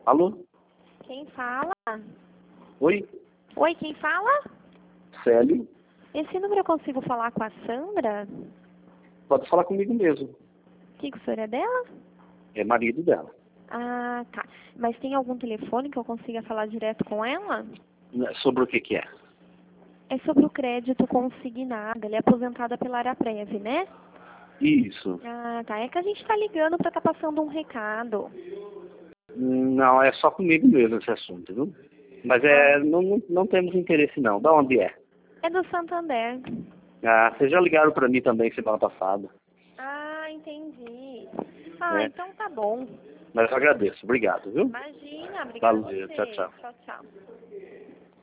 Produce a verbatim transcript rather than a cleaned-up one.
Alô? Quem fala? Oi? Oi, quem fala? Célio? Esse número eu consigo falar com a Sandra? Pode falar comigo mesmo. Que que o senhor é dela? É marido dela. Ah, tá. Mas tem algum telefone que eu consiga falar direto com ela? Sobre o que que é? É sobre o crédito consignado. Ela é aposentada pela Araprev, né? Isso. Ah, tá. É que a gente tá ligando pra tá passando um recado. Não, é só comigo mesmo esse assunto, viu? Mas é, não, não, não temos interesse não. Da onde é? É do Santander. Ah, vocês já ligaram para mim também semana passada. Ah, entendi. Ah, Né? então tá bom. Mas eu agradeço. Obrigado, viu? Imagina, obrigada a Valeu. você. Tchau, tchau. Tchau, tchau.